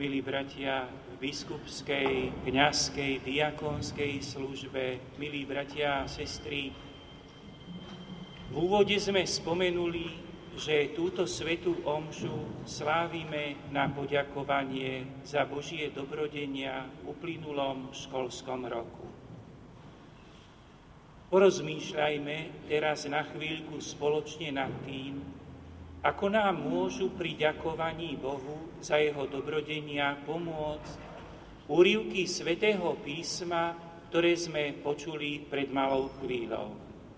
milí bratia v biskupskej, kňazskej, diakonskej službe, milí bratia a sestry, v úvode sme spomenuli, že túto svätú omšu slávime na poďakovanie za Božie dobrodenia v uplynulom školskom roku. Porozmýšľajme teraz na chvíľku spoločne nad tým, ako nám môžu pri ďakovaní Bohu za jeho dobrodenia pomôcť úryvky svätého písma, ktoré sme počuli pred malou chvíľou.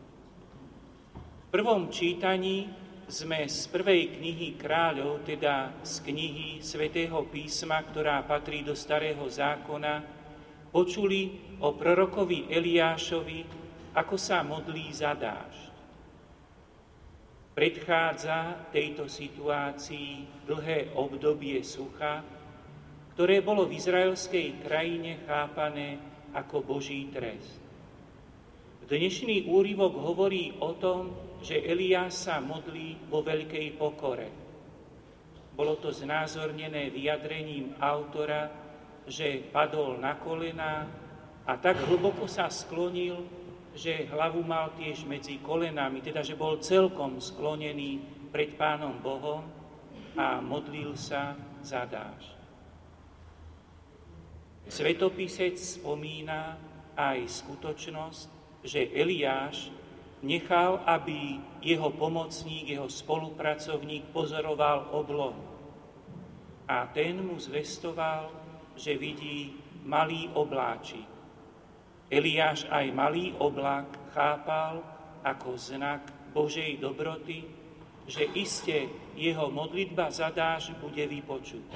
V prvom čítaní sme z prvej knihy Kráľov, teda z knihy svätého písma, ktorá patrí do Starého zákona, počuli o prorokovi Eliášovi, ako sa modlí za dážď. Predchádza tejto situácii dlhé obdobie sucha, ktoré bolo v izraelskej krajine chápané ako Boží trest. Dnešný úryvok hovorí o tom, že Eliáš sa modlí vo veľkej pokore. Bolo to znázornené vyjadrením autora, že padol na kolená a tak hlboko sa sklonil, že hlavu mal tiež medzi kolenami, teda že bol celkom sklonený pred Pánom Bohom a modlil sa za dážď. Svetopisec spomína aj skutočnosť, že Eliáš nechal, aby jeho pomocník, jeho spolupracovník pozoroval oblohu. A ten mu zvestoval, že vidí malý obláčik. Eliáš aj malý oblak chápal ako znak Božej dobroty, že iste jeho modlitba za dážď bude vypočutá.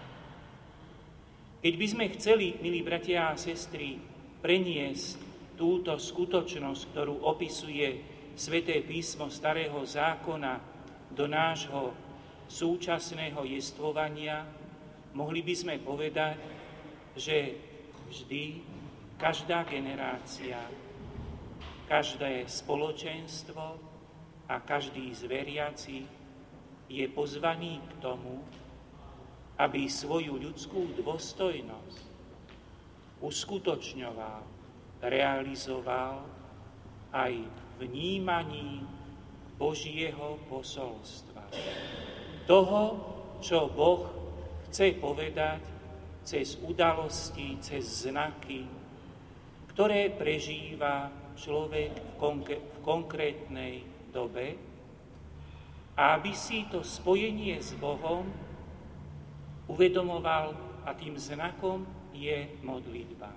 Keď by sme chceli, milí bratia a sestry, preniesť túto skutočnosť, ktorú opisuje Sväté písmo Starého zákona do nášho súčasného jestvovania, mohli by sme povedať, že vždy každá generácia, každé spoločenstvo a každý z veriacich je pozvaný k tomu, aby svoju ľudskú dôstojnosť uskutočňoval, realizoval aj vnímaní Božieho posolstva. Toho, čo Boh chce povedať cez udalosti, cez znaky, ktoré prežíva človek v konkrétnej dobe, a aby si to spojenie s Bohom uvedomoval, a tým znakom je modlitba.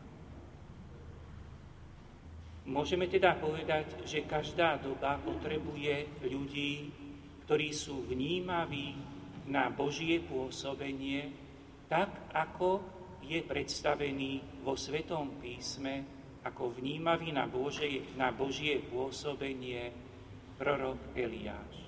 Môžeme teda povedať, že každá doba potrebuje ľudí, ktorí sú vnímaví na Božie pôsobenie, tak ako je predstavený vo Svätom písme, ako vnímavý na Božie pôsobenie prorok Eliáš.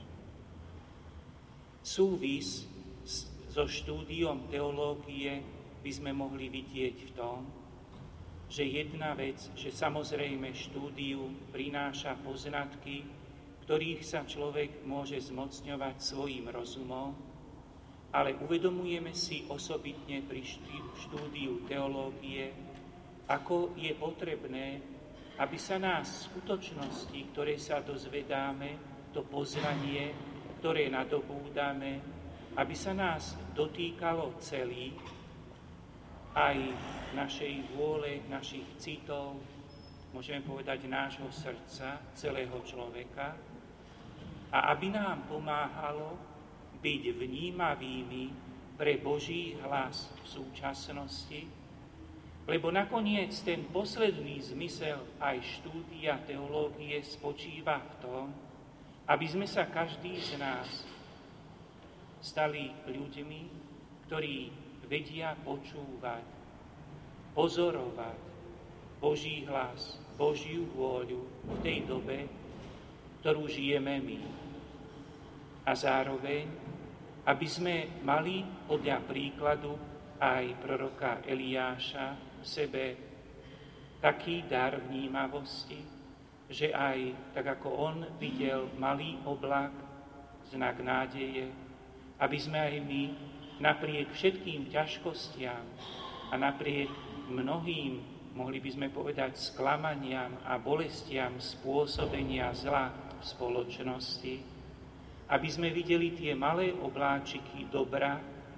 Súvis so štúdiom teológie by sme mohli vidieť v tom, že jedna vec, že samozrejme štúdium prináša poznatky, ktorých sa človek môže zmocňovať svojím rozumom, ale uvedomujeme si osobitne pri štúdiu teológie, ako je potrebné, aby sa nás skutočnosti, ktoré sa dozvedáme, to poznanie, ktoré nadobúdame, aby sa nás dotýkalo celý, aj našej vôle, našich citov, môžeme povedať nášho srdca, celého človeka, a aby nám pomáhalo byť vnímavými pre Boží hlas v súčasnosti, lebo nakoniec ten posledný zmysel aj štúdia teológie spočíva v tom, aby sme sa každý z nás stali ľuďmi, ktorí vedia počúvať, pozorovať Boží hlas, Božiu vôľu v tej dobe, ktorú žijeme my. A zároveň, aby sme mali podľa príkladu aj proroka Eliáša v sebe taký dar vnímavosti, že aj tak ako on videl malý oblak, znak nádeje, aby sme aj my napriek všetkým ťažkostiam a napriek mnohým, mohli by sme povedať, sklamaniam a bolestiam spôsobenia zla v spoločnosti, aby sme videli tie malé obláčiky dobra,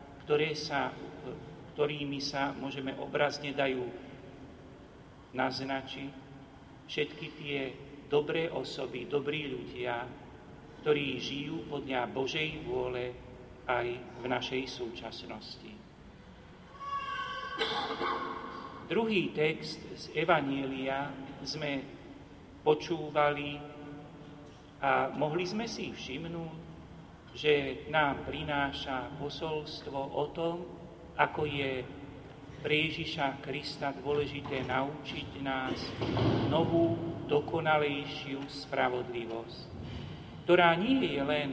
ktorými sa, môžeme obrazne dajú naznačiť, všetky tie dobré osoby, dobrí ľudia, ktorí žijú podľa Božej vôle aj v našej súčasnosti. Druhý text z Evanielia sme počúvali a mohli sme si všimnúť, že nám prináša posolstvo o tom, ako je pre Ježiša Krista dôležité naučiť nás novú, dokonalejšiu spravodlivosť, ktorá nie je len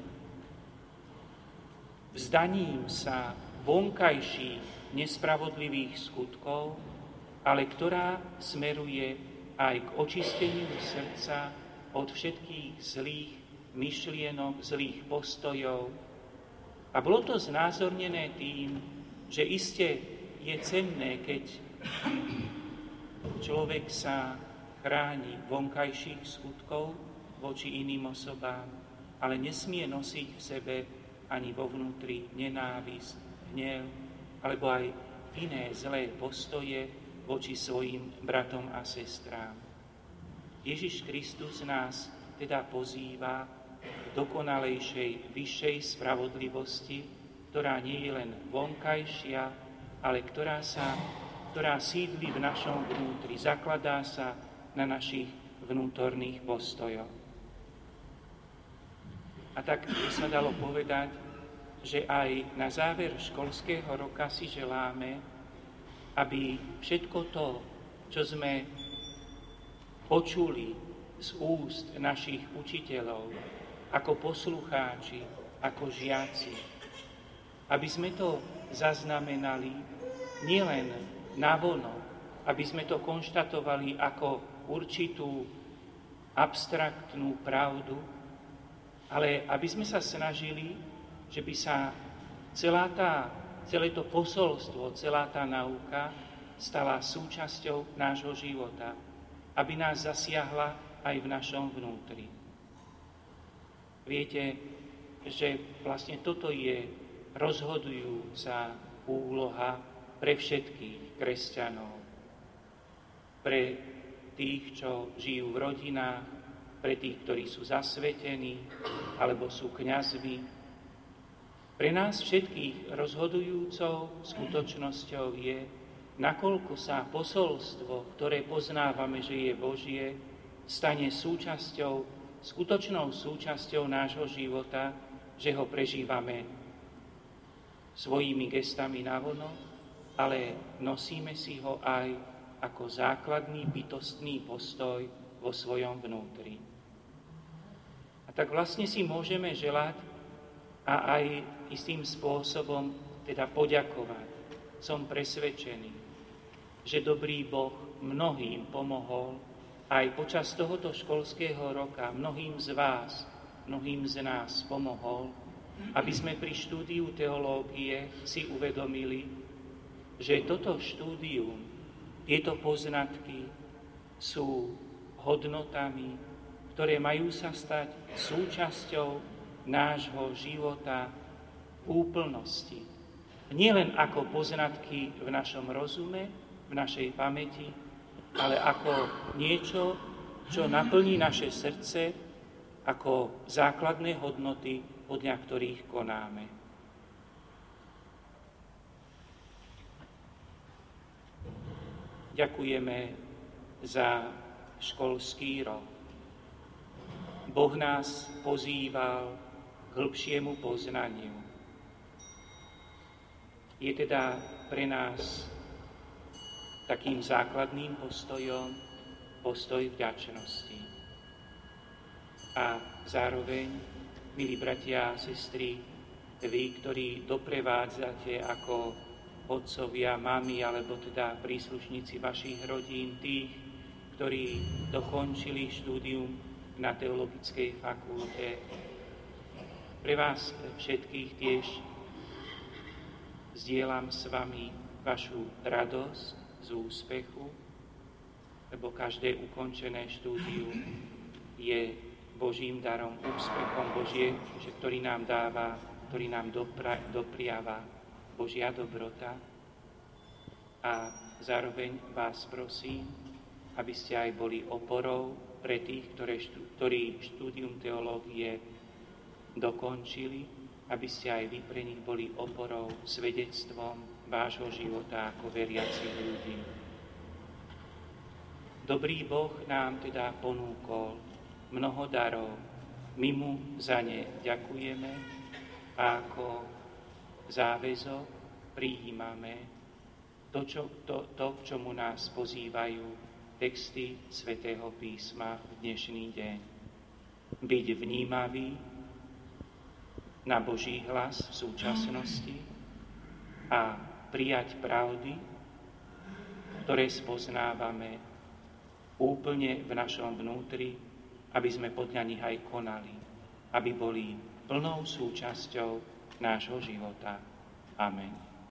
vzdaním sa vonkajších nespravodlivých skutkov, ale ktorá smeruje aj k očisteniu srdca od všetkých zlých myšlienok, zlých postojov. A bolo to znázornené tým, že iste je cenné, keď človek sa chráni vonkajších skutkov voči iným osobám, ale nesmie nosiť v sebe ani vo vnútri nenávisť, hnev, alebo aj iné zlé postoje voči svojim bratom a sestrám. Ježiš Kristus nás teda pozýva k dokonalejšej, vyššej spravodlivosti, ktorá nie je len vonkajšia, ale ktorá sídli v našom vnútri, zakladá sa na našich vnútorných postojoch. A tak by sa dalo povedať, že aj na záver školského roka si želáme, aby všetko to, čo sme počuli z úst našich učiteľov, ako poslucháči, ako žiaci, aby sme to zaznamenali nielen navonok, aby sme to konštatovali ako určitú abstraktnú pravdu, ale aby sme sa snažili, že by sa celé to posolstvo, celá tá nauka stala súčasťou nášho života, aby nás zasiahla aj v našom vnútri. Viete, že vlastne toto je rozhodujúca úloha pre všetkých kresťanov, pre tých, čo žijú v rodinách, pre tých, ktorí sú zasvetení alebo sú kňazmi. Pre nás všetkých rozhodujúcou skutočnosťou je, nakoľko sa posolstvo, ktoré poznávame, že je Božie, stane skutočnou súčasťou nášho života, že ho prežívame svojimi gestami navonok, ale nosíme si ho aj ako základný bytostný postoj vo svojom vnútri. A tak vlastne si môžeme želať a aj istým spôsobom teda poďakovať. Som presvedčený, že dobrý Boh mnohým pomohol aj počas tohoto školského roka, mnohým z vás, mnohým z nás pomohol, aby sme pri štúdiu teológie si uvedomili, že toto štúdium, tieto poznatky sú hodnotami, ktoré majú sa stať súčasťou nášho života v úplnosti. Nie len ako poznatky v našom rozume, v našej pamäti, ale ako niečo, čo naplní naše srdce ako základné hodnoty, podľa ktorých konáme. Ďakujeme za školský rok. Boh nás pozýval k hĺbšiemu poznaniu. Je teda pre nás takým základným postojom postoj vďačnosti. A zároveň, milí bratia a sestry, vy, ktorí doprevádzate ako otcovia, mami, alebo teda príslušníci vašich rodín, tých, ktorí dokončili štúdium na teologickej fakulte. Pre vás všetkých tiež Zdieľam s vami vašu radosť z úspechu, lebo každé ukončené štúdium je Božím darom, úspechom Božie, ktorý nám dáva, ktorý nám dopriava Božia dobrota. A zároveň vás prosím, aby ste aj boli oporou pre tých, ktorí štúdium teológie dokončili, aby ste aj vy pre nich boli oporou, svedectvom vášho života ako veriacich ľudí. Dobrý Boh nám teda ponúkol mnoho darov. My mu za ne ďakujeme a ako záväzok prijímame to, k čomu nás pozývajú texty Svätého písma v dnešný deň. Byť vnímavý na Boží hlas v súčasnosti a prijať pravdy, ktoré spoznávame úplne v našom vnútri, aby sme podľa nich aj konali, aby boli plnou súčasťou nášho života. Amen.